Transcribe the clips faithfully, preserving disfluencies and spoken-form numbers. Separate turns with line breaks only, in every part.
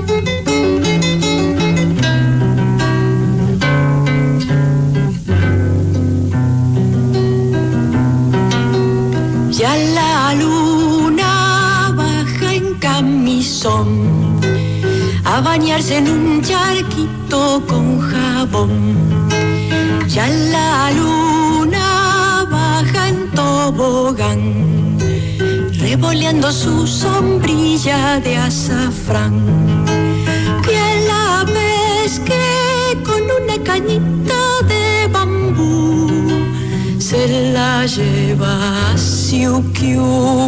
Ya la luna baja en camisón a bañarse en un charquito con jabón. Ya la luna baja en tobogán, revoleando su sombrilla de azafrán. Que la pesque con una cañita de bambú, se la lleva a Siukiu.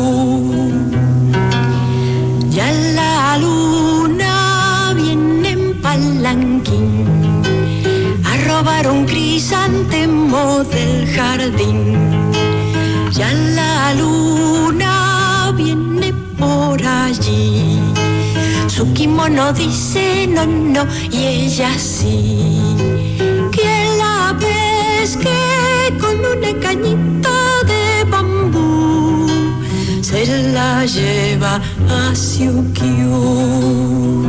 Ya la luna viene en palanquín a robar un crisantemo del jardín. Ya la luna viene por allí, su kimono dice no, no, y ella sí. Que la pesque con una cañita de bambú, se la lleva a Siukiu.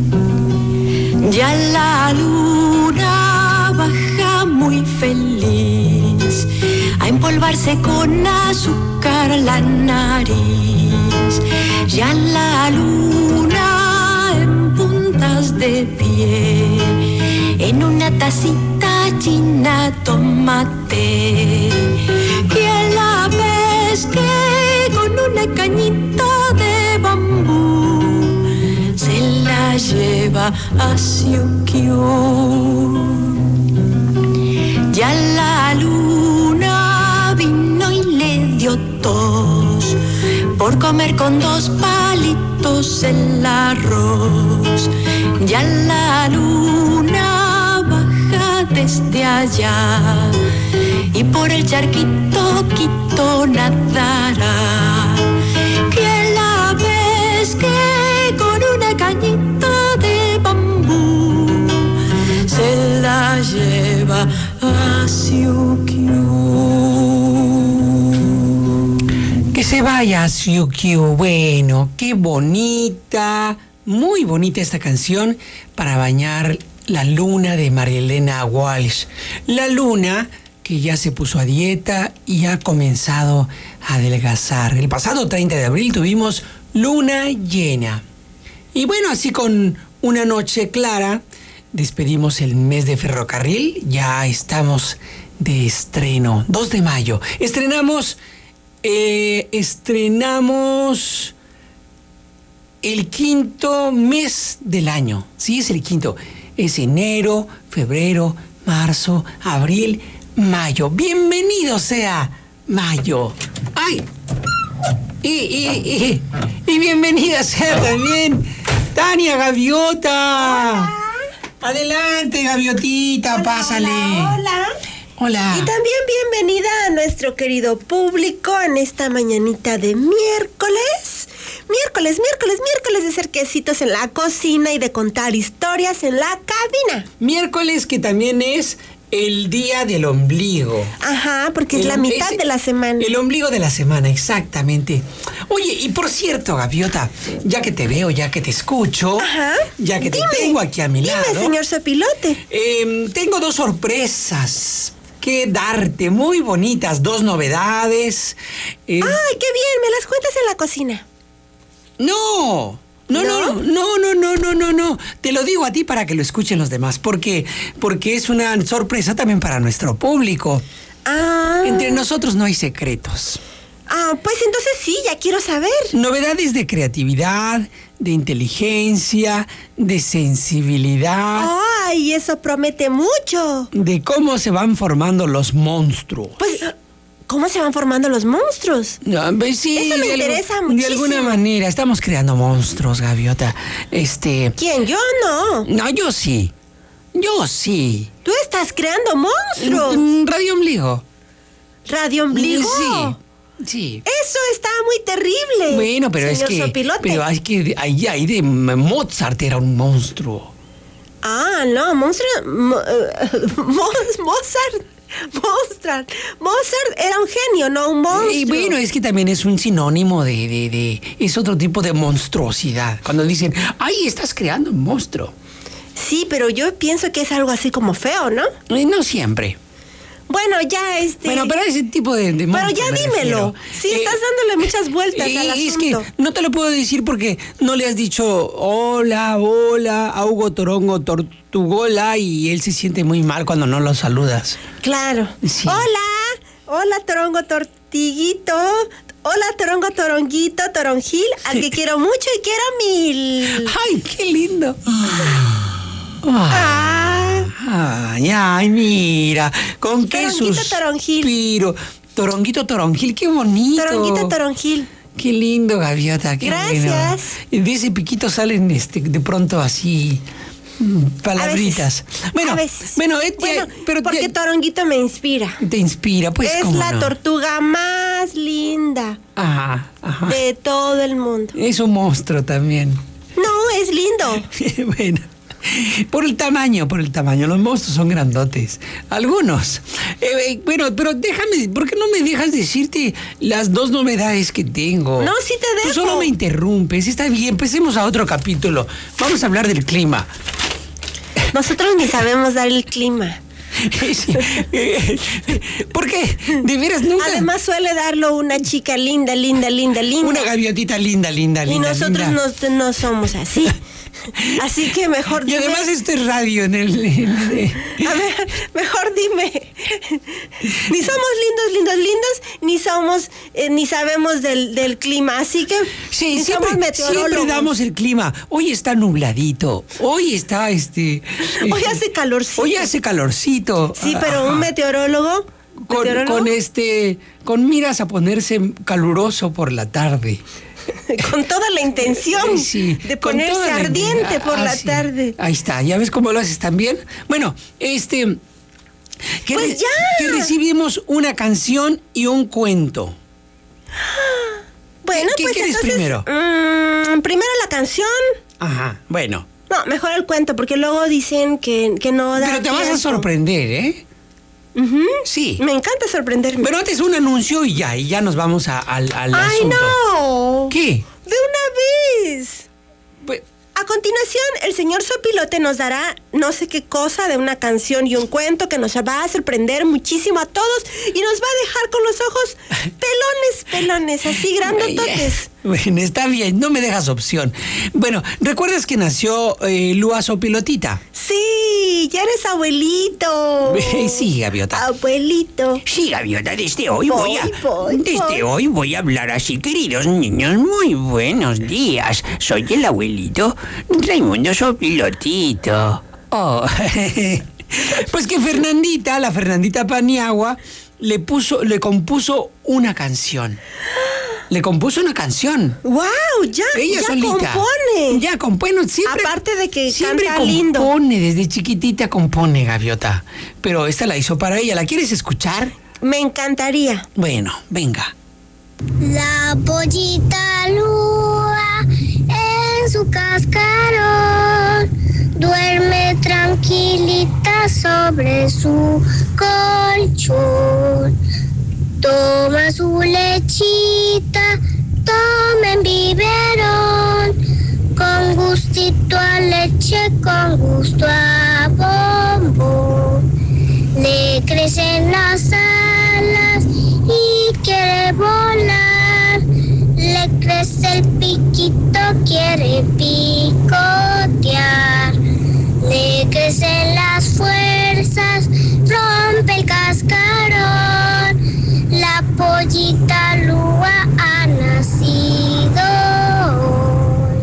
Ya la luna baja muy feliz a empolvarse con azúcar la nariz. Ya la luna en puntas de pie, en una tacita china tomate. Que la pesque con una cañita de bambú, se la lleva a Siukiu. Ya la luna vino y le dio tos por comer con dos palitos el arroz. Ya la luna baja desde allá y por el charquito quito nadará. Que la pesque con una cañita de bambú, se la lleva a Siukiu.
Que se vaya a Siukiu. Bueno, qué bonita, muy bonita esta canción para bañar la luna de María Elena Walsh. La luna que ya se puso a dieta y ha comenzado a adelgazar. El pasado treinta de abril tuvimos luna llena. Y bueno, así con una noche clara, despedimos el mes de ferrocarril. Ya estamos de estreno, dos de mayo. Estrenamos, eh, estrenamos el quinto mes del año. Sí, es el quinto. Es enero, febrero, marzo, abril, mayo. Bienvenido sea mayo. ¡Ay! Y, y, y, y bienvenida sea también Tania Gaviota.
Hola.
Adelante, Gaviotita,
Hola,
pásale.
Hola, hola.
Hola.
Y también bienvenida a nuestro querido público en esta mañanita de miércoles. Miércoles, miércoles, miércoles de hacer quesitos en la cocina y de contar historias en la cabina.
Miércoles, que también es el día del ombligo.
Ajá, porque es
El-
la mitad
es
de la semana.
El ombligo de la semana, exactamente. Oye, y por cierto, Gaviota, ya que te veo, ya que te escucho,
Ajá.
ya que
Dime,
te tengo aquí a mi
Dime,
lado,
señor Sopilote.
eh, tengo dos sorpresas que darte, muy bonitas, dos novedades. Eh,
Ay, qué bien, me las cuentas en la cocina.
No, no, no,
¿No?
no, no, no, no, no, no. Te lo digo a ti para que lo escuchen los demás, porque, porque es una sorpresa también para nuestro público.
Ah.
Entre nosotros no hay secretos.
Ah, pues entonces sí, ya quiero saber.
Novedades de creatividad, de inteligencia, de sensibilidad,
Ay, eso promete mucho.
de cómo se van formando los monstruos.
Pues, ¿cómo se van formando los monstruos?
No, pues sí,
Eso me
de algu-
interesa
De
muchísimo.
alguna manera, estamos creando monstruos, Gaviota. Este...
¿Quién? Yo no.
No, yo sí. Yo sí.
Tú estás creando monstruos.
Mm, Radio Ombligo.
¿Radio Ombligo?
Sí. Sí.
Eso está muy terrible.
Bueno, pero es
señor
que...
Sopilote.
Pero es que ahí, ahí de Mozart era un monstruo.
Ah, no, monstruo... Mo- eh, Mo- Mozart. Mozart. Mozart era un genio, no un monstruo.
Y bueno, es que también es un sinónimo de, de, de... Es otro tipo de monstruosidad. Cuando dicen, ay, estás creando un monstruo.
Sí, pero yo pienso que es algo así como feo, ¿no?
Eh, no siempre.
Bueno, ya este...
Bueno, pero ese tipo de, de
Pero ya dímelo.
Refiero.
Sí, eh, estás dándole muchas vueltas
eh,
al asunto.
Es que no te lo puedo decir porque no le has dicho hola, hola, a Hugo Torongo Tortugola y él se siente muy mal cuando no lo saludas.
Claro.
Sí.
Hola, hola Torongo Tortiguito. Hola Torongo Toronguito, Toronjil, al que quiero mucho y quiero mil.
¡Ay, qué lindo!
Ah.
Ay, ay, mira, con qué
Toronguito
suspiro. Toronguito Toronjil, qué bonito.
Toronguito Toronjil.
Qué lindo, Gaviota, qué
Gracias.
Bueno. De ese piquito salen este, de pronto así mm, palabritas.
A veces,
bueno,
a veces.
bueno, eh,
bueno
pero
porque
te,
Toronguito me inspira.
Te inspira, pues.
Es
¿cómo
la
no?
tortuga más linda
Ajá, ajá.
de todo el mundo.
Es un monstruo también.
No, es lindo.
Bueno. Por el tamaño, por el tamaño. Los monstruos son grandotes. Algunos. Eh, eh, bueno, pero déjame, ¿por qué no me dejas decirte las dos novedades que tengo?
No, sí te dejo.
Tú solo me interrumpes. Está bien, empecemos a otro capítulo. Vamos a hablar del clima.
Nosotros ni sabemos dar el clima.
Sí. ¿Por qué? De veras nunca.
Además suele darlo una chica linda, linda, linda, linda.
Una gaviotita linda, linda, linda.
Y nosotros
linda.
No, no somos así. Así que mejor dime.
Y además esto es radio en el... En el...
A ver, mejor dime. Ni somos lindos, lindos, lindos, ni somos, eh, ni sabemos del, del clima. Así que
sí,
ni
siempre,
somos meteorólogos.
siempre damos el clima. Hoy está nubladito. Hoy está este...
Hoy
este,
hace calorcito.
Hoy hace calorcito.
Sí, pero
Ajá.
un meteorólogo...
Con,
¿meteorólogo?
con este... Con miras a ponerse caluroso por la tarde.
Con toda la intención
sí,
de ponerse ardiente por
ah,
la
sí.
tarde.
Ahí está, ¿ya ves cómo lo haces también? Bueno, este... Que
Pues
re-
ya.
Que recibimos una canción y un cuento.
Bueno,
¿Qué
pues
quieres
entonces,
primero?
mm, primero la canción.
Ajá, bueno.
No, mejor el cuento, porque luego dicen que, que no da
Pero te vas a
tiempo.
sorprender, ¿eh?
Ujú.
Sí.
Me encanta sorprenderme.
Pero antes un anuncio y ya, y ya nos vamos a- al, al
¡Ay,
asunto.
no!
¿Qué?
¡De una vez!
Pues,
A continuación, el señor Sopilote nos dará no sé qué cosa de una canción y un cuento que nos va a sorprender muchísimo a todos y nos va a dejar con los ojos pelones, pelones, así grandototes.
bueno, está bien, no me dejas opción. Bueno, ¿recuerdas que nació eh, Lua Sopilotita?
Sí, ya eres abuelito.
Sí, Gaviota.
Abuelito.
Sí, Gaviota, desde hoy
Voy,
voy a...
voy,
desde
voy.
hoy voy a hablar así, queridos niños. Muy buenos días. Soy el abuelito Raimundo Sopilotito. Oh. Pues que Fernandita, la Fernandita Paniagua, le puso, le compuso una canción. Le compuso una canción.
¡Wow! Ya,
Ella
ya
solita.
compone.
Ya compone, siempre.
Aparte de que
siempre
canta
compone,
lindo.
desde chiquitita compone, Gaviota. Pero esta la hizo para ella. ¿La quieres escuchar?
Me encantaría.
Bueno, venga.
La pollita Lua en su cascarón duerme tranquilita sobre su colchón. Toma su lechita, toma en biberón, con gustito a leche, con gusto a bombón. Le crecen las alas y quiere volar, le crece el piquito, quiere picotear, le crecen las fuerzas, rompe el cascarón, la pollita Lua ha nacido hoy.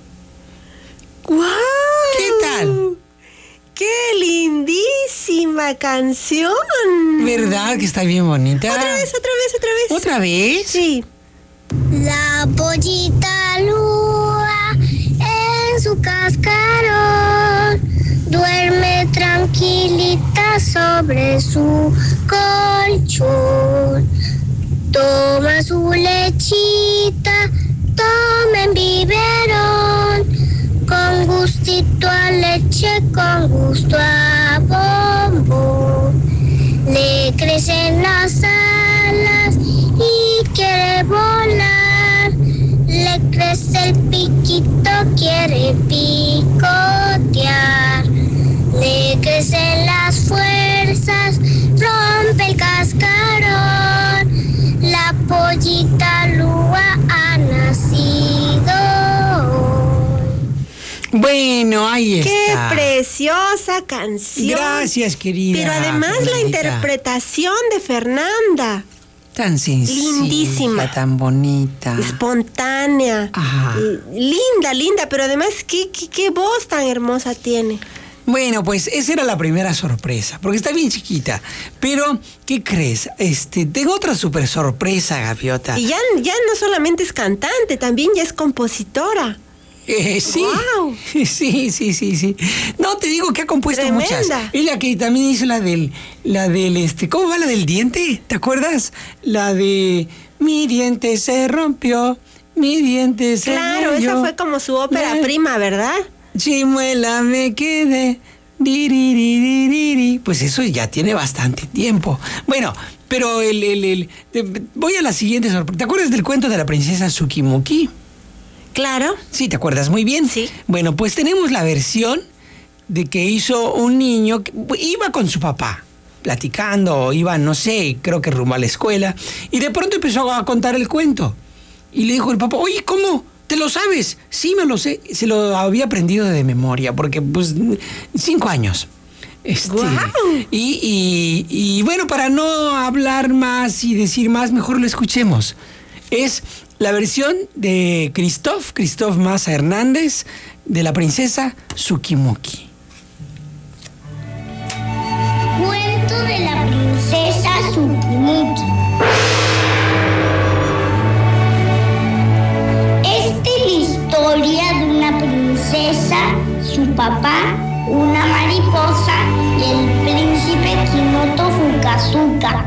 ¡Guau!
¿Qué tal?
¡Qué lindísima canción!
¿Verdad que está bien bonita?
Otra vez, otra vez, otra vez.
¿Otra vez?
Sí.
La pollita Lua en su cascarón duerme tranquilita sobre su colchón. Toma su lechita, toma en biberón, con gustito a leche, con gusto a bombón. Le Le crecen las alas y quiere volar. Le crece el piquito, quiere picotear. Le crecen las fuerzas, rompe el cascarón. La pollita Lua ha nacido hoy.
Bueno, ahí está.
¡Qué preciosa canción!
Gracias, querida.
Pero además la
Fernandita.
interpretación de Fernanda.
Tan sencilla.
Lindísima.
Tan bonita.
Espontánea.
Ajá.
Linda, linda, pero además qué, qué, qué voz tan hermosa tiene.
Bueno, pues esa era la primera sorpresa, porque está bien chiquita. Pero, ¿qué crees? Este, tengo otra súper sorpresa, Gaviota.
Y ya, ya no solamente es cantante, también ya es compositora.
Eh, sí.
¡Guau!
Sí, sí, sí, sí. No, te digo que ha compuesto
Tremenda.
muchas. Es la que también hizo la del, la del, este, ¿cómo va la del diente? ¿Te acuerdas? La de mi diente se rompió, mi diente se
Claro,
rayó.
esa fue como su ópera
Ya.
prima, ¿verdad?
Chimuela me quedé. Diririririri. Pues eso ya tiene bastante tiempo. Bueno, pero el, el, el, de- voy a la siguiente sorpresa. ¿Te acuerdas del cuento de la princesa Tsukimuki?
Claro.
Sí, ¿te acuerdas muy bien?
Sí.
Bueno, pues tenemos la versión de que hizo un niño que iba con su papá, platicando, iba, no sé, creo que rumbo a la escuela, y de pronto empezó a contar el cuento. Y le dijo el papá, oye, ¿cómo? ¿Te lo sabes? Sí, me lo sé. Se lo había aprendido de memoria, porque, pues, cinco años. Este,
¡Guau!
y, y, y bueno, para no hablar más y decir más, mejor lo escuchemos. Es la versión de Christoph, Christoph Maza Hernández, de la princesa Tsukimuki.
Cuento de la princesa Tsukimuki. Esta es la historia de una princesa, su papá, una mariposa y el príncipe Kinoto Fukazuka.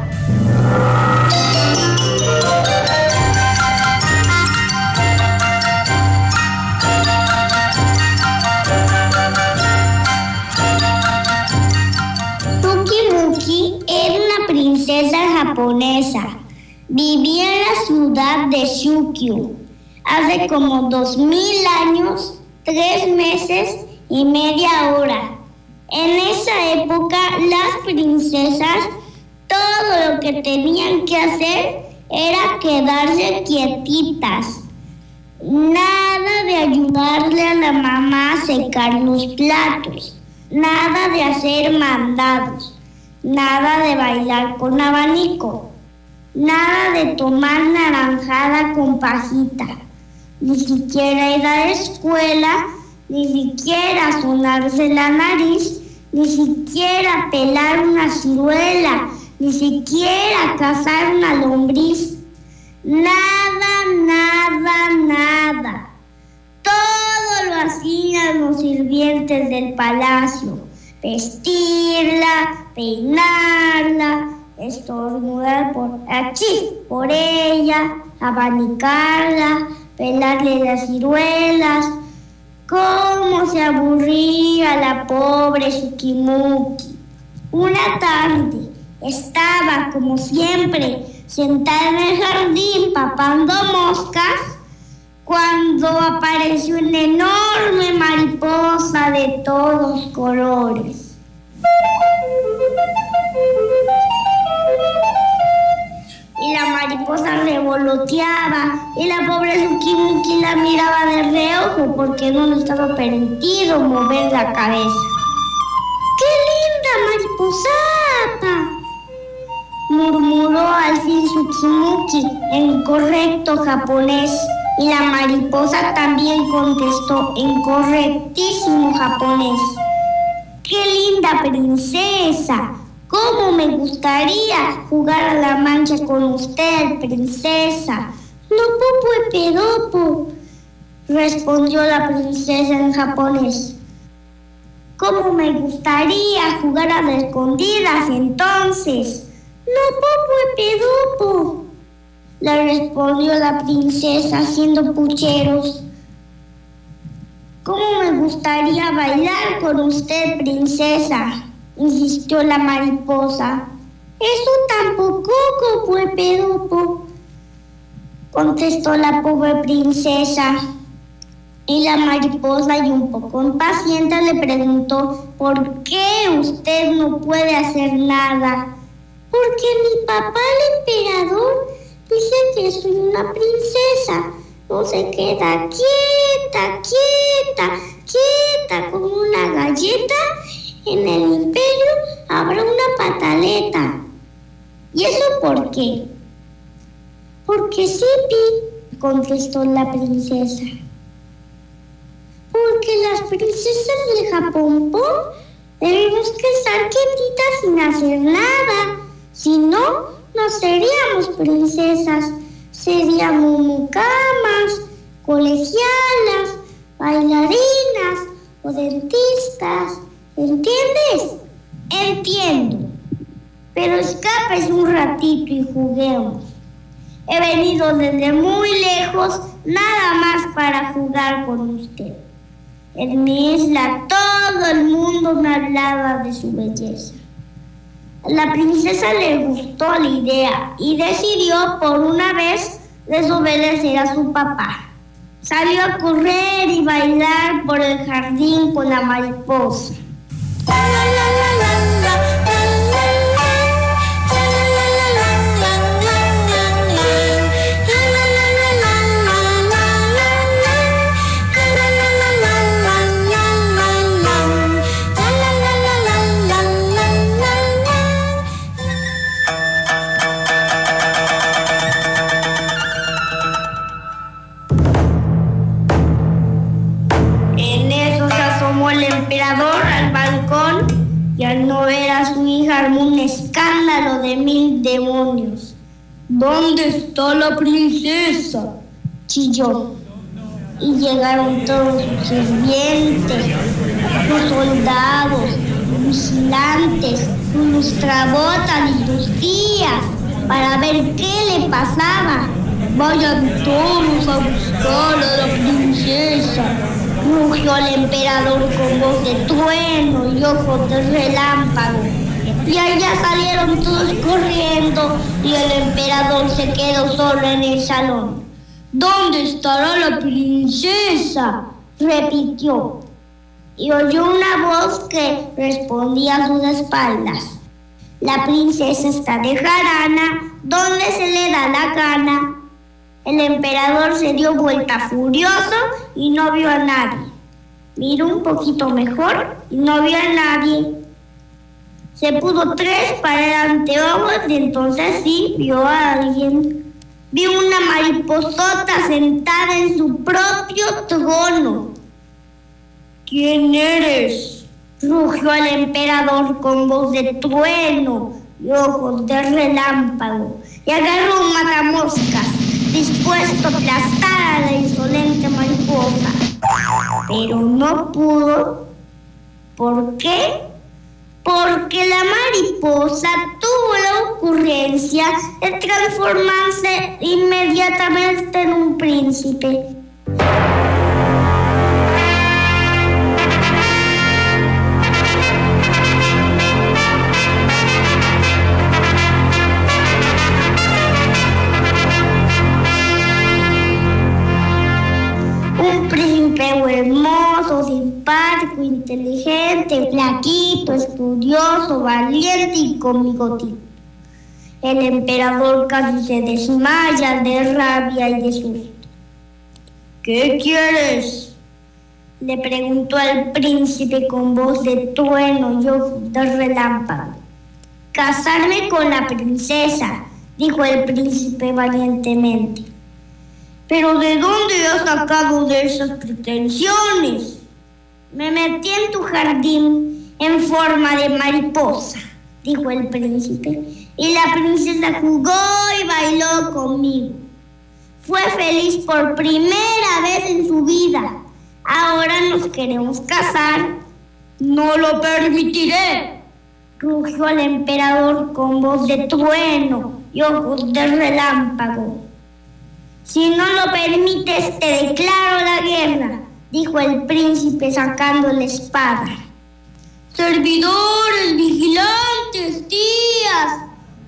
Tsukimuki era una princesa japonesa. Vivía en la ciudad de Shukyu. Hace como dos mil años, tres meses y media hora. En esa época, las princesas, todo lo que tenían que hacer era quedarse quietitas. Nada de ayudarle a la mamá a secar los platos. Nada de hacer mandados. Nada de bailar con abanico. Nada de tomar naranjada con pajita. Ni siquiera ir a la escuela, ni siquiera sonarse la nariz, ni siquiera pelar una ciruela, ni siquiera cazar una lombriz. Nada, nada, nada. Todo lo hacían los sirvientes del palacio. Vestirla, peinarla, estornudar por aquí, por ella, abanicarla, pelarle las ciruelas. Cómo se aburría la pobre Tsukimuki. Una tarde estaba, como siempre, sentada en el jardín papando moscas, cuando apareció una enorme mariposa de todos colores. Y la mariposa revoloteaba y la pobre Tsukimuki la miraba de reojo porque no le estaba permitido mover la cabeza. ¡Qué linda mariposata!, murmuró al fin Tsukimuki en correcto japonés, y la mariposa también contestó en correctísimo japonés. ¡Qué linda princesa! ¿Cómo me gustaría jugar a la mancha con usted, princesa? No popo e pedopo, respondió la princesa en japonés. ¿Cómo me gustaría jugar a las escondidas entonces? No popo e pedopo, le respondió la princesa haciendo pucheros. ¿Cómo me gustaría bailar con usted, princesa?, insistió la mariposa. Eso tampoco, Copuepedopo, contestó la pobre princesa. Y la mariposa, y un poco impaciente, le preguntó: ¿por qué usted no puede hacer nada? Porque mi papá, el emperador, dice que soy una princesa. No se queda quieta, quieta, quieta como una galleta. En el imperio habrá una pataleta. ¿Y eso por qué? Porque sí, Pi, contestó la princesa. Porque las princesas del Japón debemos que estar quietitas sin hacer nada. Si no, no seríamos princesas. Seríamos mucamas, colegialas, bailarinas o dentistas. ¿Entiendes? Entiendo. Pero escapes un ratito y juguemos. He venido desde muy lejos, nada más para jugar con usted. En mi isla todo el mundo me hablaba de su belleza. A la princesa le gustó la idea y decidió por una vez desobedecer a su papá. Salió a correr y bailar por el jardín con la mariposa. Al balcón y al no ver a su hija armó un escándalo de mil demonios. ¿Dónde está la princesa?, chilló. Y llegaron todos sus sirvientes, los soldados, los vigilantes, sus lustrabotas y sus tías para ver qué le pasaba. Vayan todos a buscar a la princesa, rugió el emperador con voz de trueno y ojos de relámpago. Y allá salieron todos corriendo y el emperador se quedó solo en el salón. ¿Dónde estará la princesa?, repitió. Y oyó una voz que respondía a sus espaldas. La princesa está de jarana, donde se le da la gana. El emperador se dio vuelta furioso y no vio a nadie. Miró un poquito mejor y no vio a nadie. Se puso tres para el anteojos y entonces sí vio a alguien. Vio una mariposota sentada en su propio trono. ¿Quién eres?, rugió el emperador con voz de trueno y ojos de relámpago, y agarró un matamoscas, dispuesto a aplastar a la insolente mariposa. Pero no pudo. ¿Por qué? Porque la mariposa tuvo la ocurrencia de transformarse inmediatamente en un príncipe. Un príncipe hermoso, simpático, inteligente, flaquito, estudioso, valiente y con bigotito. El emperador casi se desmaya de rabia y de susto. ¿Qué quieres?, le preguntó al príncipe con voz de trueno y ojos de relámpago. Casarme con la princesa, dijo el príncipe valientemente. ¿Pero de dónde has sacado de esas pretensiones? Me metí en tu jardín en forma de mariposa, dijo el príncipe, y la princesa jugó y bailó conmigo. Fue feliz por primera vez en su vida. Ahora nos queremos casar. No lo permitiré, rugió el emperador con voz de trueno y ojos de relámpago. Si no lo permites, te declaro la guerra, dijo el príncipe sacando la espada. Servidores, vigilantes, tías,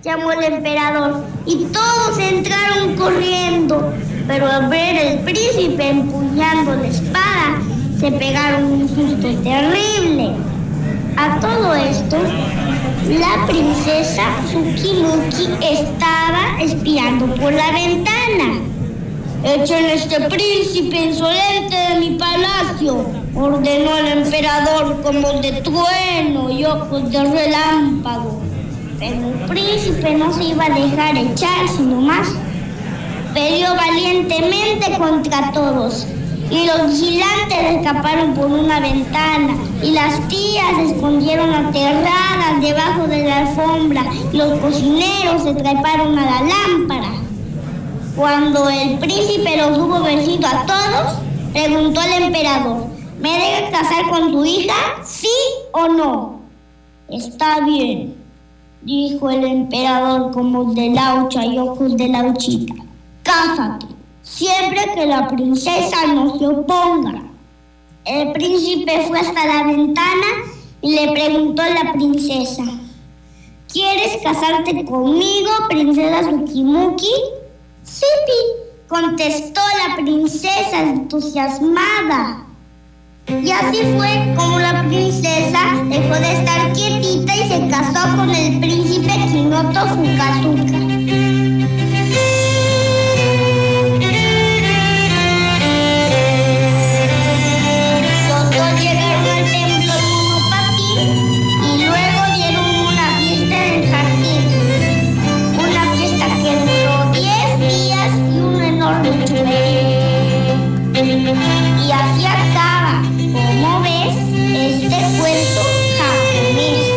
llamó el emperador, y todos entraron corriendo. Pero al ver al príncipe empuñando la espada, se pegaron un susto terrible. A todo esto, la princesa Tsukimuki estaba espiando por la ventana. «Echen a este príncipe insolente de mi palacio», ordenó el emperador con voz de trueno y ojos de relámpago. Pero el príncipe no se iba a dejar echar, sino más. Peleó valientemente contra todos, y los vigilantes escaparon por una ventana, y las tías se escondieron aterradas debajo de la alfombra, y los cocineros se treparon a la lámpara. Cuando el príncipe los hubo vencido a todos, preguntó al emperador: ¿me debe casar con tu hija, sí o no? Está bien, dijo el emperador con voz de laucha y ojos de lauchita. Cásate, siempre que la princesa no se oponga. El príncipe fue hasta la ventana y le preguntó a la princesa: ¿quieres casarte conmigo, princesa Tsukimuki? Sí, contestó la princesa entusiasmada. Y así fue como la princesa dejó de estar quietita y se casó con el príncipe Kinoto Fukazuka. Los dos llegaron al templo de Unopati y luego dieron una fiesta en el jardín. Una fiesta que duró diez días y un enorme chuperín. Y así acaba, como ves, este cuento japonés.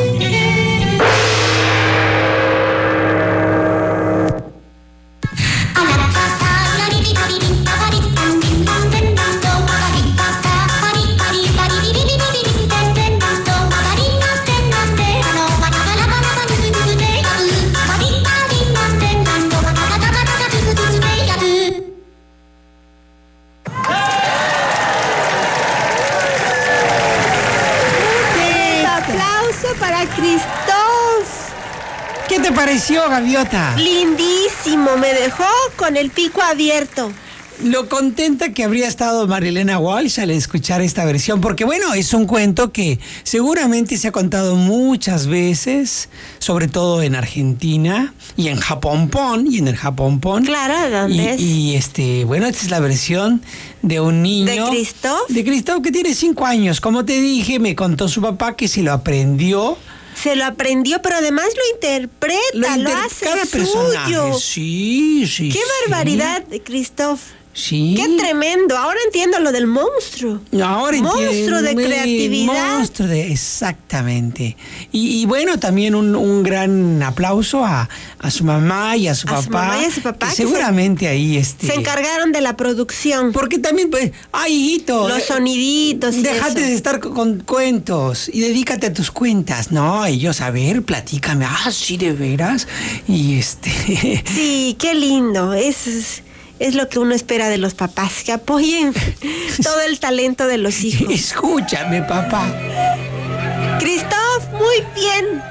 ¿Qué te pareció, Gaviota?
Lindísimo, me dejó con el pico abierto.
Lo contenta que habría estado Marilena Walsh al escuchar esta versión, porque bueno, es un cuento que seguramente se ha contado muchas veces, sobre todo en Argentina y en Japonpon, y en el Japonpon.
Claro, ¿dónde
y,
es?
Y este, bueno, esta es la versión de un niño.
¿De Christoph?
De Christoph, que tiene cinco años. Como te dije, me contó su papá que se lo aprendió.
Se lo aprendió, pero además lo interpreta, lo,
lo, inter-
lo hace
cada personaje,
suyo.
Sí, sí.
¡Qué barbaridad, sí. Christoph!
Sí.
¡Qué tremendo! Ahora entiendo lo del monstruo.
Ahora
monstruo
entiendo.
de creatividad.
Monstruo de, exactamente. Y, y bueno, también un, un gran aplauso a, a su mamá y a su
a
papá.
Su mamá y a su papá.
Que seguramente
se,
ahí este.
Se encargaron de la producción.
Porque también, pues, ay, hijito.
Los soniditos. Y
déjate
eso.
de estar con, con cuentos y dedícate a tus cuentas. No, ellos, a ver, platícame. Ah, sí, de veras. Y este.
Sí, qué lindo. Es. es Es lo que uno espera de los papás, que apoyen todo el talento de los hijos.
Escúchame, papá.
Christoph, muy bien.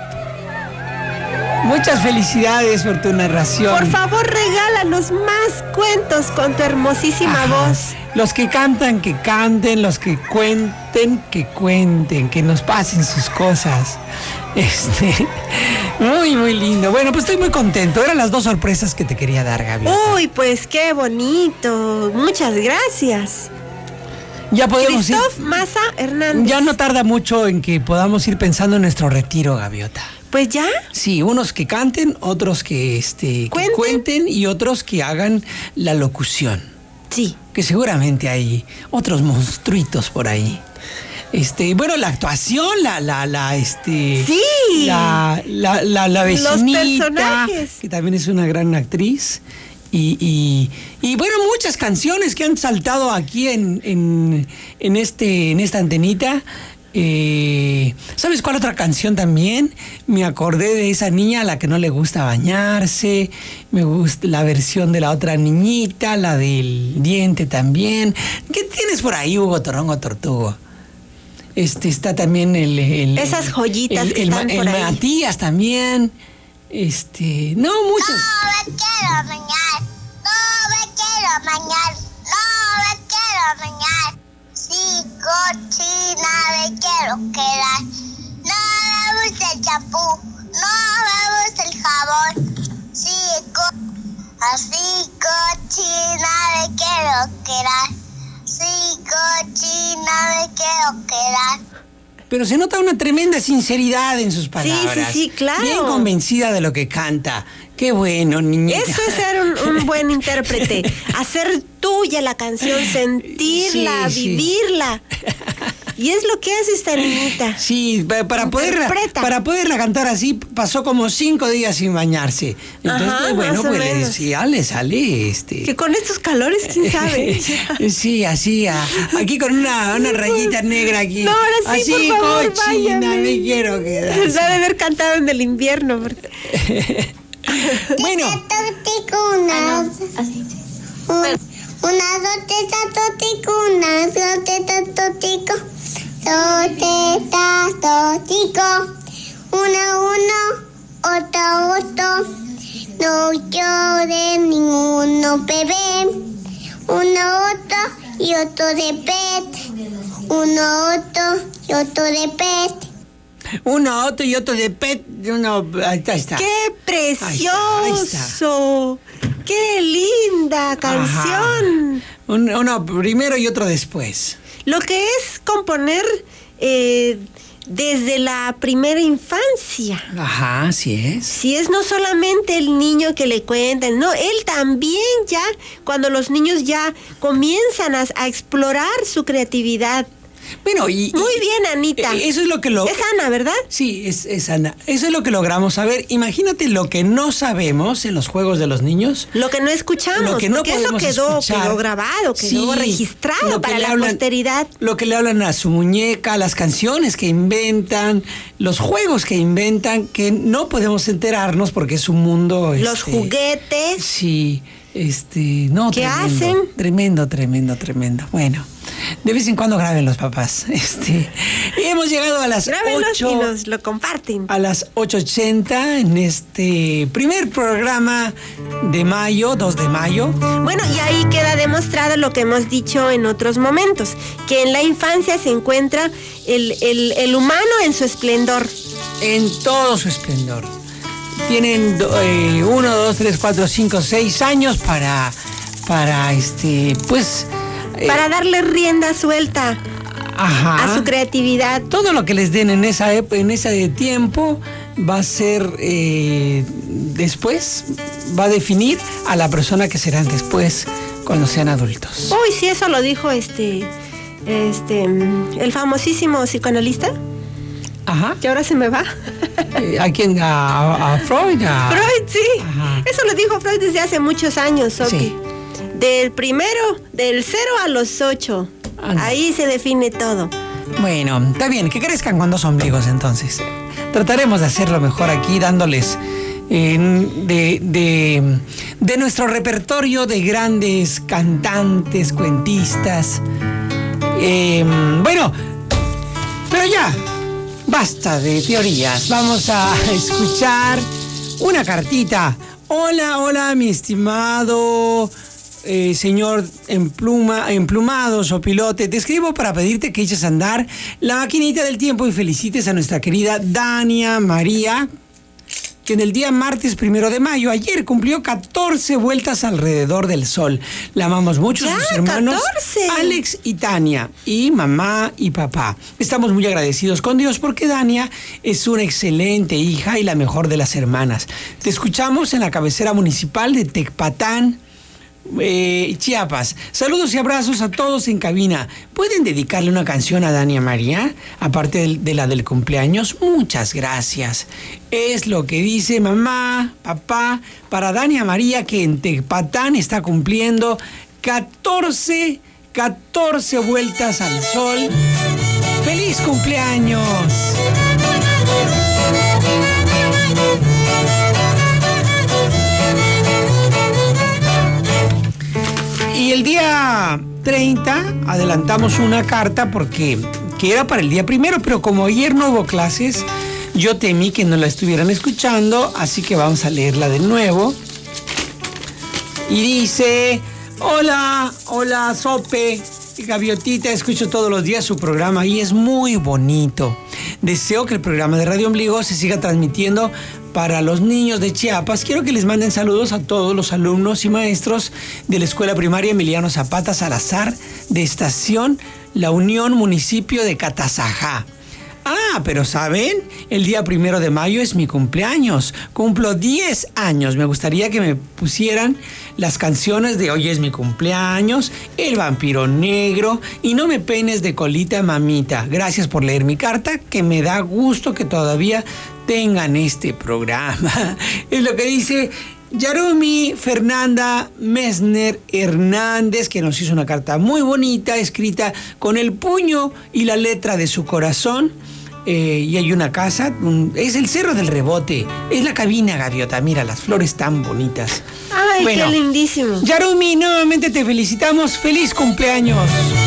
Muchas felicidades por tu narración.
Por favor, regálanos más cuentos con tu hermosísima
Ajá.
voz.
Los que cantan, que canten. Los que cuenten, que cuenten. Que nos pasen sus cosas. Este, muy, muy lindo. Bueno, pues estoy muy contento. Eran las dos sorpresas que te quería dar, Gaby.
Uy, pues qué bonito. Muchas gracias.
Ya podemos
Christoph
ir.
Maza Hernández.
Ya no tarda mucho en que podamos ir pensando en nuestro retiro, Gaviota.
Pues ya.
Sí, unos que canten, otros que, este, que
¿Cuenten?
cuenten y otros que hagan la locución.
Sí.
Que seguramente hay otros monstruitos por ahí. Este, bueno, la actuación, la, la, la, este.
Sí.
La, la, la, la vecinita.
Los personajes.
Que también es una gran actriz. Y, y, y bueno, muchas canciones que han saltado aquí en, en, en, este, en esta antenita. Eh, ¿Sabes cuál otra canción también? Me acordé de esa niña a la que no le gusta bañarse. Me gusta la versión de la otra niñita, la del diente también. ¿Qué tienes por ahí, Hugo Torongo Tortugo? Este está también el, el
esas joyitas
el,
que
el,
están
el,
por
el
ahí.
Matías también. Este, no, muchas.
No me quiero bañar, no me quiero bañar, no me quiero bañar. Sí, cochina me quiero quedar. No me gusta el champú, no me gusta el jabón. Sí, co- así cochina me quiero quedar. Sí, cochina me quiero quedar.
Pero se nota una tremenda sinceridad en sus palabras.
Sí, sí, sí, claro.
Bien convencida de lo que canta. Qué bueno, niñita.
Eso es ser un, un buen intérprete. Hacer tuya la canción, sentirla,
Sí, sí.
vivirla. Y es lo que hace esta niñita.
Sí, pa- para poderla,
Interpreta.
para poderla cantar así, pasó como cinco días sin bañarse. Entonces,
Ajá,
pues, bueno,
más o
pues le
menos.
decía, le sale este.
Que con estos calores, quién sabe.
Sí, así, a- aquí con una, una rayita negra aquí.
No, ahora sí,
así,
por favor,
cochina,
váyame.
me quiero quedar.
La de haber cantado en el invierno. porque-
Bueno,
Una, una roteta totico, una roteta totico, roteta totico, una uno, otro otro, no llore ninguno bebé, uno otro y otro de pet, uno otro y otro de pet.
uno, otro y otro de pet, uno, ahí está.
¡Qué
Ahí
precioso! ¡Qué linda canción!
Ajá. Un- uno primero y otro después.
Lo que es componer eh, desde la primera infancia.
Ajá, así es.
Si es no solamente el niño que le cuentan, no, él también ya, cuando los niños ya comienzan a, a explorar su creatividad.
Bueno, y...
Muy
y-
bien, Anita.
eh, Eso es lo que lo...
Es Ana, ¿verdad?
Sí, es, es Ana. Eso es lo que logramos saber. Imagínate lo que no sabemos en los juegos de los niños.
Lo que no escuchamos,
Lo que no
porque eso
podemos
quedó,
escuchar.
quedó grabado, quedó
Sí,
registrado
lo que
para
le
la
hablan-
posteridad.
Lo que le hablan a su muñeca, las canciones que inventan, los juegos que inventan, que no podemos enterarnos porque es un mundo...
Los
este,
juguetes.
Sí, este... No,
¿Qué
tremendo,
hacen?
Tremendo, tremendo, tremendo. Bueno, de vez en cuando graben los papás. Este, y hemos llegado a las
Grábenlos
ocho...
y nos lo comparten.
A las ocho ochenta en este primer programa de mayo, dos de mayo.
Bueno, y ahí queda demostrado lo que hemos dicho en otros momentos, que en la infancia se encuentra el, el, el humano en su esplendor.
En todo su esplendor. Tienen do- eh, uno, dos, tres, cuatro, cinco, seis años para, para este, pues... eh,
Para darle rienda suelta
ajá.
a su creatividad.
Todo lo que les den en esa ep- en ese tiempo va a ser eh, después, va a definir a la persona que serán después cuando sean adultos.
Uy, sí, eso lo dijo este, este, el famosísimo psicoanalista,
Ajá.
que ahora se me va.
Eh, ¿A quién? ¿A, a Freud? A-
Freud, sí.
Ajá.
Eso lo dijo Freud desde hace muchos años, Sofi.
Sí.
Del primero, del cero a los ocho.
Anda.
Ahí se define todo.
Bueno, está bien, que crezcan con dos ombligos entonces. Trataremos de hacerlo mejor aquí, dándoles eh, de, de, de nuestro repertorio de grandes cantantes, cuentistas. Eh, bueno, pero ya, basta de teorías. Vamos a escuchar una cartita. Hola, hola, mi estimado eh, señor empluma, emplumado, sopilote. Te escribo para pedirte que eches a andar la maquinita del tiempo y felicites a nuestra querida Dania María, que en el día martes primero de mayo, ayer cumplió catorce vueltas alrededor del sol. La amamos mucho,
Ya,
sus hermanos
catorce.
Alex y Tania, y mamá y papá. Estamos muy agradecidos con Dios porque Dania es una excelente hija y la mejor de las hermanas. Te escuchamos en la cabecera municipal de Tecpatán, Eh, Chiapas. Saludos y abrazos a todos en cabina. ¿Pueden dedicarle una canción a Dania María? Aparte de, de la del cumpleaños. Muchas gracias. Es lo que dice mamá, papá, para Dania María, que en Tecpatán está cumpliendo catorce, catorce vueltas al sol. ¡Feliz cumpleaños! Y el día treinta adelantamos una carta porque que era para el día primero, pero como ayer no hubo clases, Yo temí que no la estuvieran escuchando, así que vamos a leerla de nuevo. Y dice, hola, hola Sope, Gaviotita, escucho todos los días su programa y es muy bonito. Deseo que el programa de Radio Ombligo se siga transmitiendo para los niños de Chiapas. Quiero que les manden saludos a todos los alumnos y maestros de la Escuela Primaria Emiliano Zapata Salazar de Estación La Unión, municipio de Catazajá. Ah, pero ¿saben? El día primero de mayo es mi cumpleaños. Cumplo diez años. Me gustaría que me pusieran las canciones de Hoy es mi cumpleaños, El vampiro negro y No me peines de colita, mamita. Gracias por leer mi carta, que me da gusto que todavía tengan este programa. Es lo que dice Yarumi Fernanda Messner Hernández, que nos hizo una carta muy bonita, escrita con el puño y la letra de su corazón. Eh, y hay una casa, un, es el Cerro del Rebote, es la cabina Gaviota. Mira, las flores tan bonitas.
Ay, bueno, qué lindísimo.
Yarumi, nuevamente te felicitamos. ¡Feliz cumpleaños!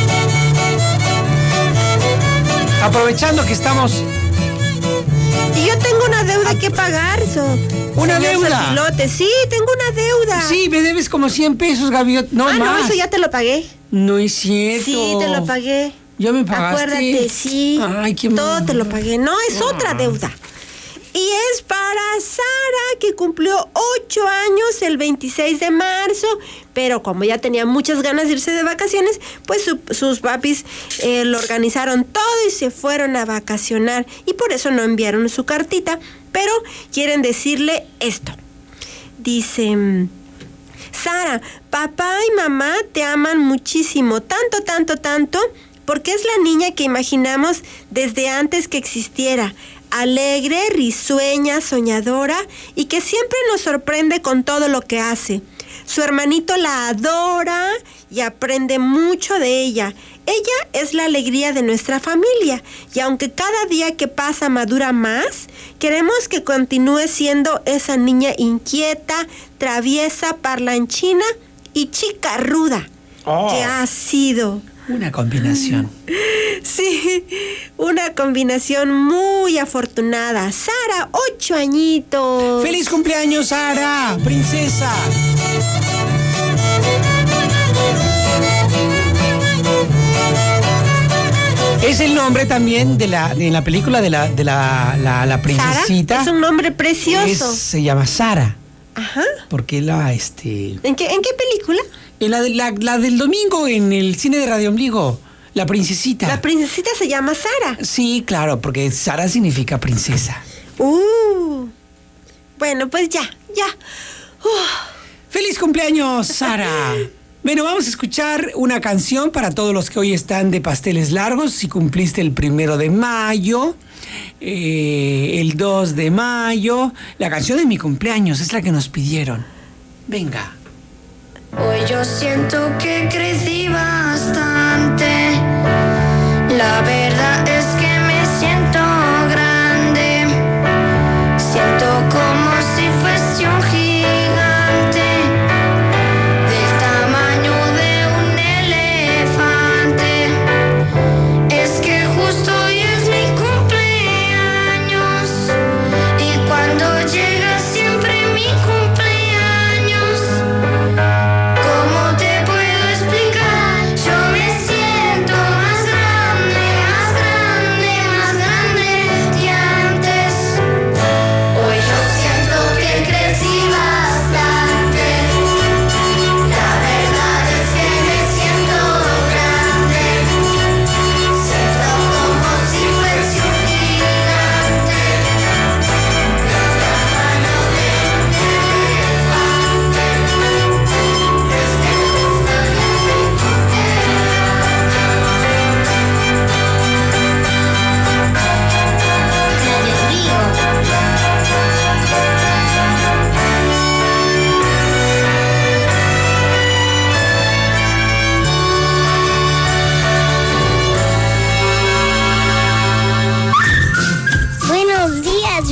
Aprovechando que estamos...
Y yo tengo una deuda que pagar, eso.
¿Una deuda?
Pilote. Sí, tengo una deuda.
Sí, me debes como cien pesos, Gaviota. No,
ah,
más.
no, eso ya te lo pagué.
No es cierto.
Sí, te lo pagué.
¿Ya me pagaste?
Acuérdate, sí.
Ay, qué
Todo
mal.
te lo pagué. No, es ah. otra deuda. Y es para Sara, que cumplió ocho años el veintiséis de marzo, pero como ya tenía muchas ganas de irse de vacaciones, pues su, sus papis eh, lo organizaron todo y se fueron a vacacionar. Y por eso no enviaron su cartita, pero quieren decirle esto. Dice... Sara, papá y mamá te aman muchísimo, tanto, tanto, tanto, porque es la niña que imaginamos desde antes que existiera. Alegre, risueña, soñadora y que siempre nos sorprende con todo lo que hace. Su hermanito la adora y aprende mucho de ella. Ella es la alegría de nuestra familia y aunque cada día que pasa madura más, queremos que continúe siendo esa niña inquieta, traviesa, parlanchina y chica ruda oh. que ha sido.
Una combinación.
Sí, una combinación muy afortunada. Sara, ocho añitos.
¡Feliz cumpleaños, Sara! ¡Princesa! Es el nombre también de la, de la película de la, de la, la, la princesita.
¿Sara? Es un nombre precioso.
Es, se llama Sara.
Ajá.
Porque la, este...
¿En qué, en qué película?
En la, la, la del domingo en el cine de Radio Ombligo. La princesita.
La princesita se llama Sara.
Sí, claro, porque Sara significa princesa.
Uh. Bueno, pues ya, ya. Uh.
¡Feliz cumpleaños, Sara! Bueno, vamos a escuchar una canción para todos los que hoy están de pasteles largos. Si cumpliste el primero de mayo, eh, el dos de mayo. La canción de mi cumpleaños es la que nos pidieron. Venga.
Hoy yo siento que crecí bastante. La verdad es que me siento grande. Siento como si fuese un gigante, del tamaño de un elefante. Es que justo hoy es mi cumpleaños y cuando llega siempre mi cumpleaños, ¿cómo te puedo explicar? Yo me siento más grande, más grande.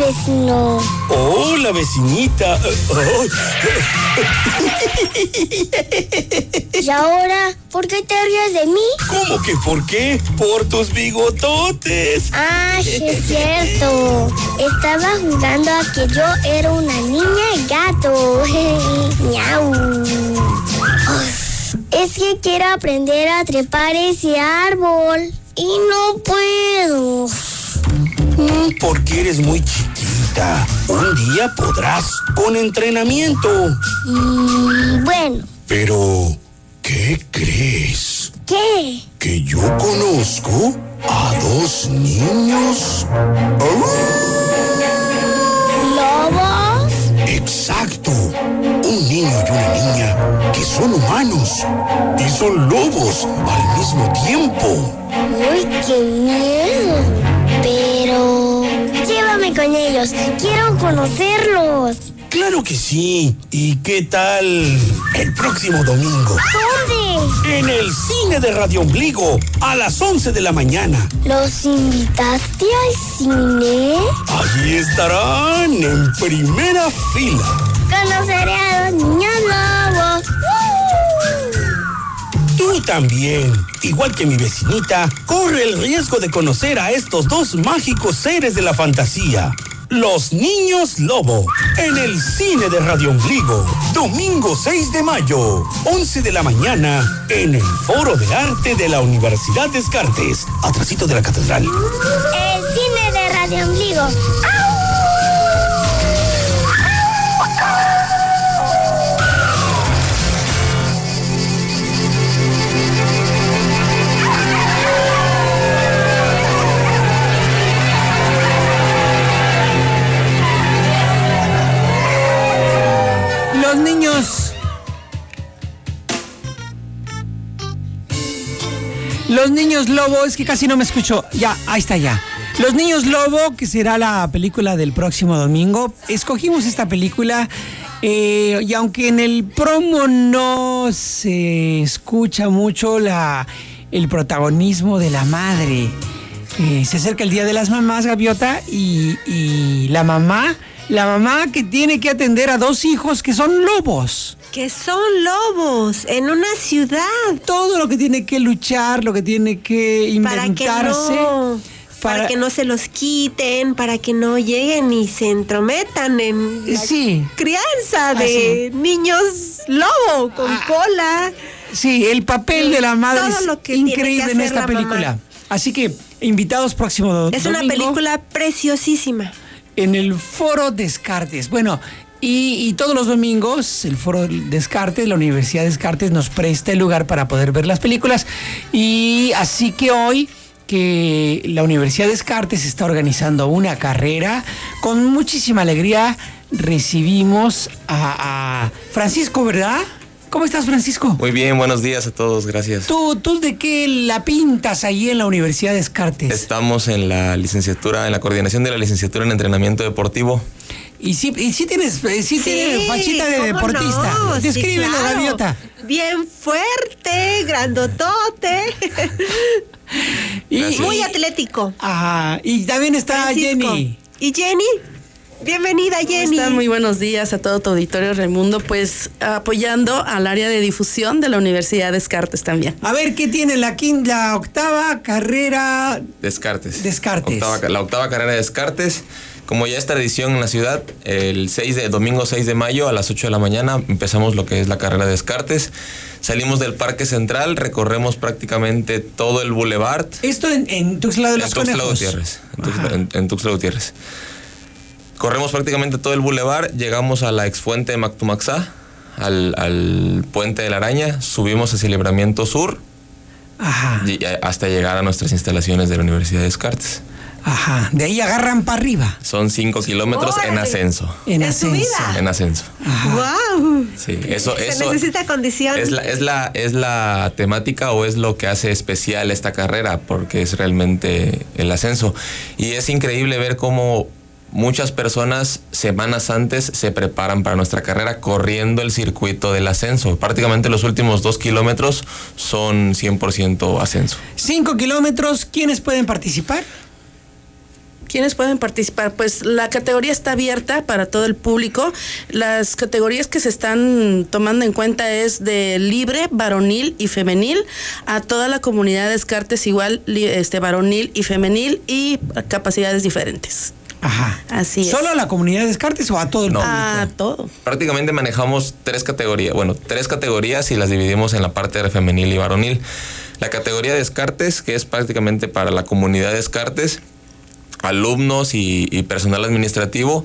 vecino.
Hola, vecinita.
¿Y ahora? ¿Por qué te ríes de mí?
¿Cómo que por qué? Por tus bigototes.
Ah, sí es cierto. Estaba jugando a que yo era una niña y gato. Miau. Es que quiero aprender a trepar ese árbol y no puedo.
Porque eres muy chiquita. Un día podrás con entrenamiento.
Mm, bueno.
Pero, ¿qué crees?
¿Qué?
Que yo conozco a dos niños. ¡Oh!
¿Lobos?
Exacto. Un niño y una niña que son humanos y son lobos al mismo tiempo.
Uy, qué miedo. Pero llévame con ellos. Quiero conocerlos.
Claro que sí. ¿Y qué tal el próximo domingo?
¿Dónde?
En el cine de Radio Ombligo, a las once de la mañana.
¿Los invitaste al cine?
Allí estarán en primera fila.
Conoceré a los niños lobos. ¡Uh!
Tú también, igual que mi vecinita, corre el riesgo de conocer a estos dos mágicos seres de la fantasía. Los Niños Lobo, en el cine de Radio Ombligo, domingo seis de mayo, once de la mañana, en el Foro de Arte de la Universidad Descartes, atrasito de la Catedral.
El cine de Radio Ombligo.
Los niños. Los Niños Lobo, es que casi no me escucho. Ya, ahí está ya. Los Niños Lobo, que será la película del próximo domingo. Escogimos esta película eh, y aunque en el promo no se escucha mucho la, el protagonismo de la madre. Eh, se acerca el Día de las Mamás, Gaviota, y, y la mamá... La mamá que tiene que atender a dos hijos que son lobos.
Que son lobos en una ciudad.
Todo lo que tiene que luchar, lo que tiene que inventarse.
Para que no, para, para que no se los quiten, para que no lleguen y se entrometan en la
sí.
crianza de ah, sí. niños lobo con ah, cola.
Sí, el papel de la madre
Todo lo que
es increíble en esta película.
Mamá.
Así que, invitados próximo domingo.
Es una película preciosísima.
En el Foro Descartes. Bueno, y, y todos los domingos el Foro Descartes, la Universidad Descartes nos presta el lugar para poder ver las películas. Y así que hoy que la Universidad Descartes está organizando una carrera, con muchísima alegría recibimos a, a Francisco, ¿verdad? ¿Cómo estás, Francisco?
Muy bien, buenos días a todos, gracias.
¿Tú, tú de qué la pintas ahí en la Universidad Descartes?
Estamos en la licenciatura, en la coordinación de la licenciatura en entrenamiento deportivo.
Y sí, y sí tienes, sí, sí tienes fachita de deportista.
No?
Descríbelo,
sí, claro.
Gaviota.
Bien fuerte, grandotote.
y,
muy
y,
atlético.
Ah, y también está
Francisco.
Jenny.
¿Y Jenny? Bienvenida, Jenny.
¿Cómo están? Muy buenos días a todo tu auditorio, Raimundo. Pues apoyando al área de difusión de la Universidad Descartes también.
A ver, ¿qué tiene la quinta, la octava carrera?
Descartes.
Descartes.
Octava, la octava carrera de Descartes. Como ya es tradición en la ciudad, el seis de, domingo seis de mayo a las ocho de la mañana empezamos lo que es la carrera de Descartes. Salimos del Parque Central, recorremos prácticamente todo el boulevard.
¿Esto en, en Tuxtla de los
en Tuxtla
Conejos?
Gutiérrez, en, Tuxtla, en, en Tuxtla Gutiérrez. Corremos prácticamente todo el bulevar, llegamos a la exfuente de Mactumaxá, al, al puente de la Araña, subimos hacia el Libramiento Sur.
Ajá.
Y hasta llegar a nuestras instalaciones de la Universidad de Descartes.
Ajá, de ahí agarran para arriba.
Son cinco kilómetros en ascenso.
En ascenso.
En ascenso.
Ajá.
¡Wow!
Sí, eso,
Se
eso
necesita condición.
Es la, es la, es la temática o es lo que hace especial esta carrera, porque es realmente el ascenso. Y es increíble ver cómo muchas personas semanas antes se preparan para nuestra carrera corriendo el circuito del ascenso. Prácticamente los últimos dos kilómetros son cien por ciento ascenso.
Cinco kilómetros, ¿quiénes pueden participar?
¿Quiénes pueden participar? Pues la categoría está abierta para todo el público. Las categorías que se están tomando en cuenta es de libre, varonil y femenil. A toda la comunidad de Descartes igual, este varonil y femenil y capacidades diferentes.
Ajá.
Así es.
¿Solo a la comunidad de Descartes o a todo el
No.
público?
A todo.
Prácticamente manejamos tres categorías, bueno, tres categorías y las dividimos en la parte de femenil y varonil. La categoría de Descartes, que es prácticamente para la comunidad de Descartes, alumnos y, y personal administrativo,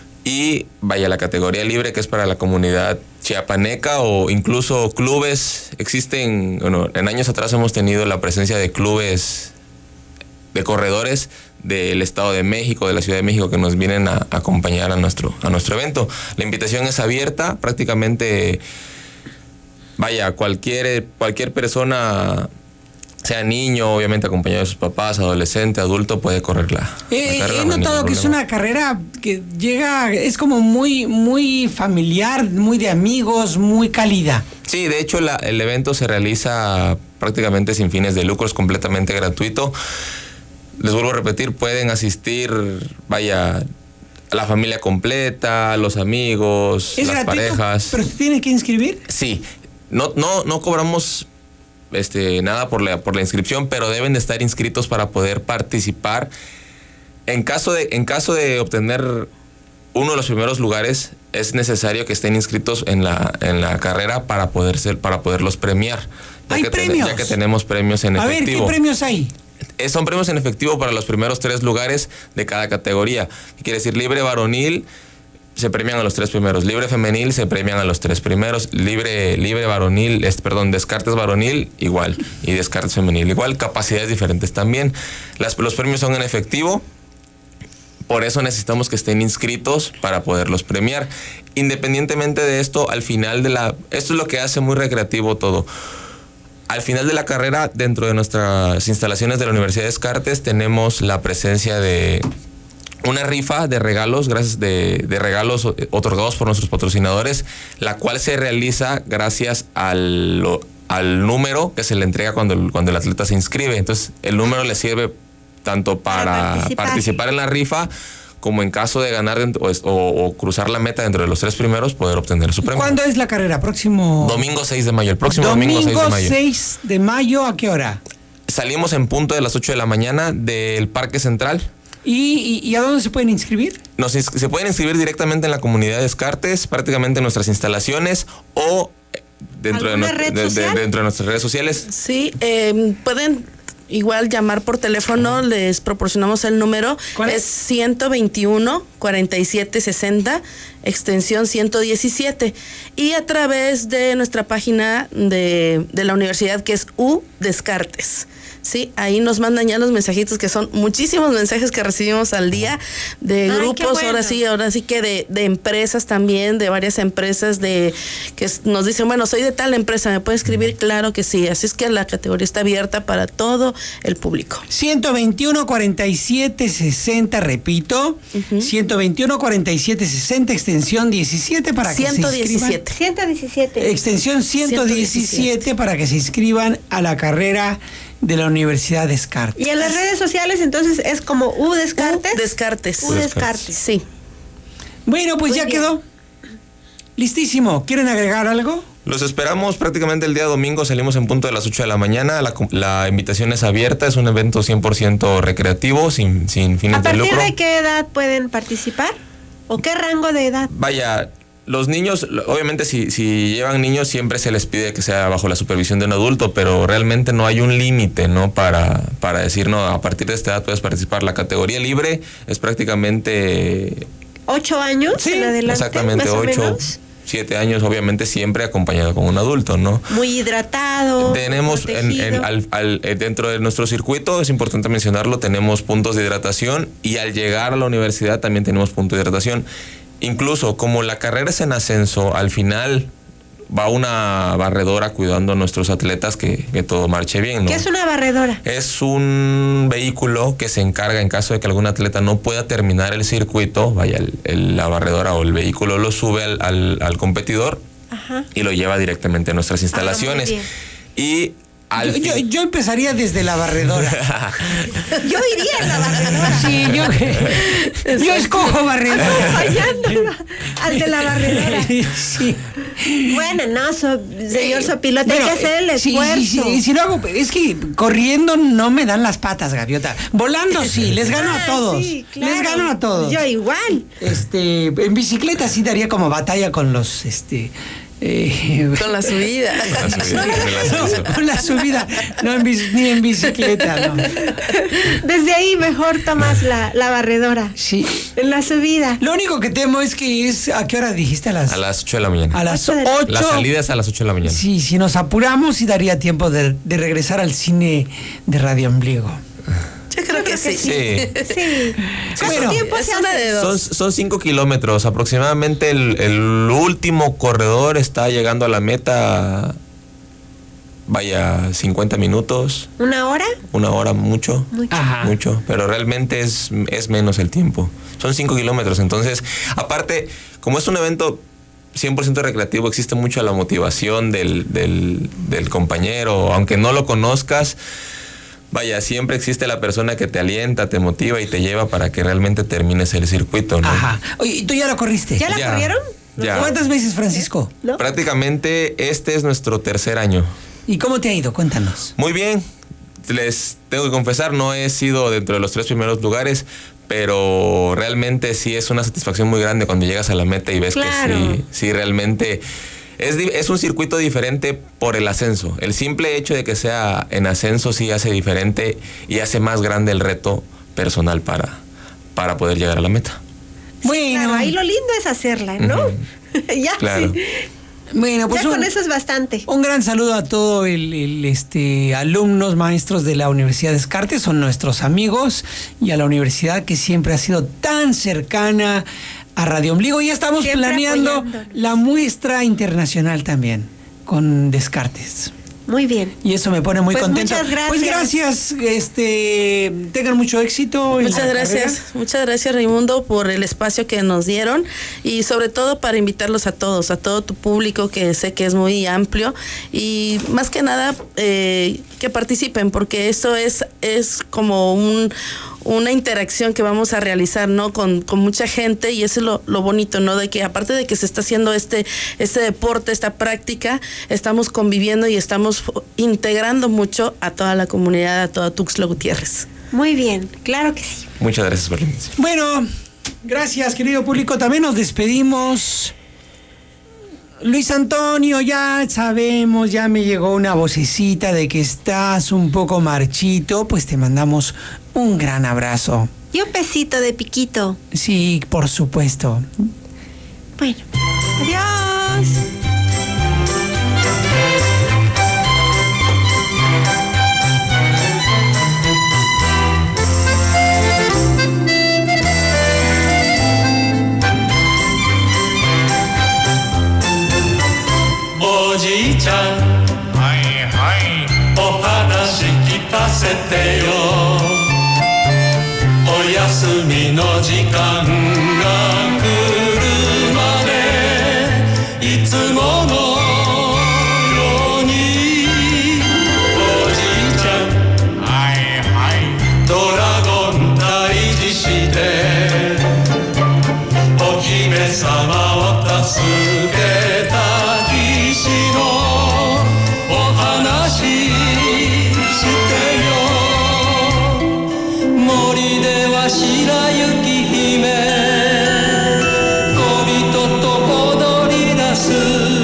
y vaya la categoría libre, que es para la comunidad chiapaneca o incluso clubes. Existen, bueno, en años atrás hemos tenido la presencia de clubes de corredores del Estado de México, de la Ciudad de México, que nos vienen a, a acompañar a nuestro, a nuestro evento. La invitación es abierta, prácticamente, vaya, cualquier, cualquier persona, sea niño, obviamente acompañado de sus papás, adolescente, adulto, puede correrla.
Eh,
la carrera,
he
no hay
notado
ningún
que es
problema.
una carrera que llega, es como muy, muy familiar, muy de amigos, muy cálida.
Sí, de hecho la, el evento se realiza prácticamente sin fines de lucro, es completamente gratuito. Les vuelvo a repetir, pueden asistir, vaya, la familia completa, los amigos,
Es
las
gratuito,
parejas.
pero se tienen que inscribir.
Sí, no, no, no cobramos este, nada por la, por la inscripción, pero deben de estar inscritos para poder participar. En caso de, en caso de obtener uno de los primeros lugares, es necesario que estén inscritos en la, en la carrera para poder ser, para poderlos premiar. Ya
¿Hay
que ten-
premios?
ya que tenemos premios en
A ver,
efectivo.
¿qué premios hay?
Eh, Son premios en efectivo para los primeros tres lugares de cada categoría. ¿Qué quiere decir? Libre varonil, se premian a los tres primeros. Libre femenil, se premian a los tres primeros. Libre, libre varonil, es, perdón, Descartes varonil, igual. Y Descartes femenil, igual. Capacidades diferentes también. Las, los premios son en efectivo. Por eso necesitamos que estén inscritos para poderlos premiar. Independientemente de esto, al final de la... Esto es lo que hace muy recreativo todo. Al final de la carrera, dentro de nuestras instalaciones de la Universidad de Descartes, tenemos la presencia de una rifa de regalos, gracias de, de regalos otorgados por nuestros patrocinadores, la cual se realiza gracias al, al número que se le entrega cuando el, cuando el atleta se inscribe. Entonces, el número le sirve tanto para,
Para
participar.
participar.
en la rifa, como en caso de ganar dentro, o, o, o cruzar la meta dentro de los tres primeros, poder obtener su premio.
¿Cuándo es la carrera? Próximo...
Domingo seis de mayo, el próximo domingo,
Domingo
seis de mayo.
seis de mayo, ¿a qué hora?
Salimos en punto de las ocho de la mañana del Parque Central.
¿Y, y, y a dónde se pueden inscribir?
Nos ins- se pueden inscribir directamente en la comunidad de Descartes, prácticamente en nuestras instalaciones o dentro, de,
¿Alguna
nue-
red
de- de-
social?
dentro de nuestras redes sociales.
Sí, eh, pueden igual llamar por teléfono, les proporcionamos el número.
¿Cuál es?
Es ciento veintiuno, cuarenta y siete sesenta, extensión ciento diecisiete. Y a través de nuestra página de, de la universidad, que es U Descartes. Sí, ahí nos mandan ya los mensajitos, que son muchísimos mensajes que recibimos al día de
Ay, qué
grupos,
bueno.
ahora sí, ahora sí que de, de empresas también, de varias empresas de que s- nos dicen, bueno, soy de tal empresa, ¿me puede escribir? Claro que sí, así es que la categoría está abierta para todo el público.
ciento veintiuno, cuarenta y siete, sesenta, repito. ciento veintiuno, cuarenta y siete, sesenta, extensión diecisiete para que se
ciento
inscriban.
diecisiete.
ciento diecisiete.
Extensión ciento diecisiete para que se inscriban a la carrera de la Universidad de Descartes.
Y en las redes sociales entonces es como U Descartes.
U Descartes.
U Descartes.
Sí.
Bueno, pues
Muy
ya
bien.
quedó. Listísimo. ¿Quieren agregar algo?
Los esperamos prácticamente el día domingo, salimos en punto de las ocho de la mañana. La, com- la invitación es abierta, es un evento cien por ciento recreativo, sin, sin fines
¿A
de
partir
lucro.
de qué edad pueden participar? ¿O qué rango de edad?
Vaya, los niños, lo- obviamente si, si llevan niños siempre se les pide que sea bajo la supervisión de un adulto, pero realmente no hay un límite, ¿no? Para, para decir, no, a partir de esta edad puedes participar. La categoría libre es prácticamente...
¿Ocho años
Sí,
en adelante?
Exactamente,
más o
ocho,
menos?
siete años, obviamente siempre acompañado con un adulto, ¿no?
Muy hidratado.
Tenemos en, en-
protegido.
al- al- eh, dentro de nuestro circuito, es importante mencionarlo, tenemos puntos de hidratación y al llegar a la universidad también tenemos puntos de hidratación. Incluso como la carrera es en ascenso, al final va una barredora cuidando a nuestros atletas que, que todo marche bien, ¿no?
¿Qué es una barredora?
Es un vehículo que se encarga en caso de que algún atleta no pueda terminar el circuito, vaya, el- el- la barredora o el vehículo lo sube al, al- al competidor
Ajá.
y lo lleva directamente a nuestras
Ah,
instalaciones.
muy bien.
Y Al
Yo, yo,
fin-
yo empezaría desde la barredora.
Yo iría en la barredora.
Sí, yo, yo escojo barredora.
Acompañando al de la barredora.
Sí.
Bueno, no, so- señor Sopilote, hay
Bueno,
que hacer el
sí,
esfuerzo.
Sí, sí, sí, si lo hago, es que corriendo no me dan las patas, Gaviota. Volando sí, les gano
Ah,
a todos.
sí, claro.
Les gano a todos.
Yo igual.
Este, en bicicleta sí daría como batalla con los, este. Eh,
Con la subida.
Con la subida, con el ascenso.
no, con la subida, no en bici- ni en bicicleta, no.
Desde ahí mejor tomas la, la barredora.
Sí.
En la subida.
Lo único que temo es que es. ¿A qué hora dijiste? A las.
A las ocho de la mañana.
a las
Ocho de la-
ocho.
La salida es a las ocho de la mañana.
Sí, si nos apuramos, sí daría tiempo de, de regresar al cine de Radio Ombligo.
Yo creo que sí.
Sí.
Sí. ¿Cuánto
Bueno,
tiempo
es
se
una
hace?
de
Son,
dos.
son cinco kilómetros. Aproximadamente el, el último corredor está llegando a la meta. Vaya, cincuenta minutos,
¿Una hora?
una hora, mucho.
Mucho.
Ajá.
Mucho, pero realmente es, es menos el tiempo. Son cinco kilómetros, entonces, aparte, como es un evento cien por ciento recreativo, existe mucho la motivación del, del, del compañero, aunque no lo conozcas. Vaya, siempre existe la persona que te alienta, te motiva y te lleva para que realmente termines el circuito, ¿no?
Ajá. Oye, ¿y tú ya lo corriste?
¿Ya la
Ya.
corrieron?
Ya.
¿Cuántas veces, Francisco?
¿No?
Prácticamente este es nuestro tercer año.
¿Y cómo te ha ido? Cuéntanos.
Muy bien, les tengo que confesar, no he sido dentro de los tres primeros lugares, pero realmente sí es una satisfacción muy grande cuando llegas a la meta y ves
Claro.
que sí, sí realmente es, di- es un circuito diferente por el ascenso. El simple hecho de que sea en ascenso sí hace diferente y hace más grande el reto personal para, para poder llegar a la meta.
Bueno,
Claro, ahí lo lindo es hacerla, ¿no? ya,
Claro.
sí.
bueno, pues
Ya
un,
con eso es bastante.
un gran saludo a todos el, el, este, alumnos, maestros de la Universidad Descartes, son nuestros amigos, y a la universidad que siempre ha sido tan cercana a Radio Ombligo. Ya estamos
Siempre
planeando
apoyándonos.
la muestra internacional también con Descartes.
Muy bien.
Y eso me pone muy
Pues
contento.
muchas gracias.
Pues gracias, este, tengan mucho éxito. en
Muchas
la
gracias,
carrera.
muchas gracias Raimundo por el espacio que nos dieron y sobre todo para invitarlos a todos, a todo tu público que sé que es muy amplio y más que nada eh, que participen porque esto es, es como un, una interacción que vamos a realizar, ¿no? Con, con mucha gente y eso es lo, lo bonito, ¿no? De que aparte de que se está haciendo este, este deporte, esta práctica, estamos conviviendo y estamos integrando mucho a toda la comunidad, a toda Tuxtla Gutiérrez.
Muy bien, claro que sí.
Muchas gracias por la invitación.
Bueno, gracias, querido público. También nos despedimos. Luis Antonio, ya sabemos, ya me llegó una vocecita de que estás un poco marchito, pues te mandamos un gran abrazo.
Y un besito de piquito.
Sí, por supuesto.
Bueno, adiós.
おじいちゃんはいはいお話聞かせてよお休みの時間が来るまでいつものようにおじいちゃんはいはいドラゴン退治してお姫様を助けた騎士のお話してよ森では白雪姫小人と踊り出す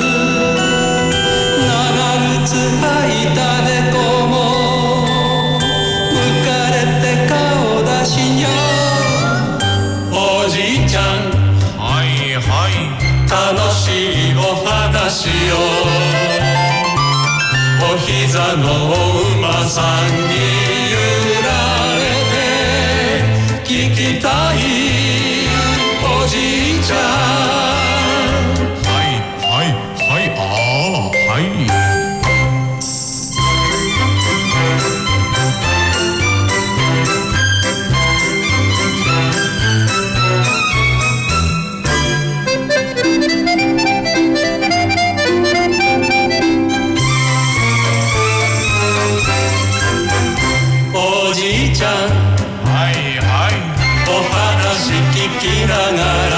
長靴履いた猫も浮かれて顔出しにゃおじいちゃんはいはい楽しいお話をお膝のお馬さんに揺られて聞きたいおじいちゃんはいはいはいああはい「 ながら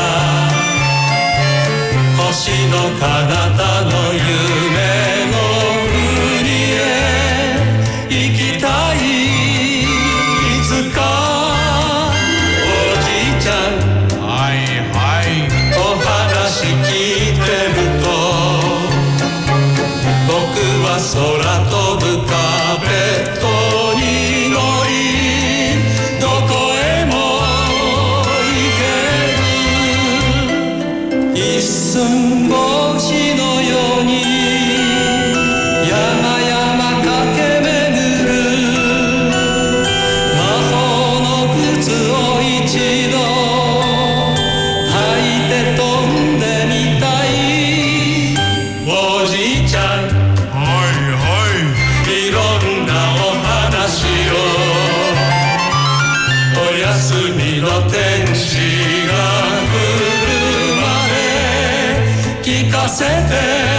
星の彼方の夢の国へ行きたい。いつかおじいちゃん、はいはい、お話聞いてると僕は空飛ぶカーペットに乗りどこへも行ける。一寸法師のように山々駆け巡る魔法の靴を一度履いて飛んでみたい。おじいちゃん、はいはい、いろんなお話をお休みの天使が来るまで聞かせて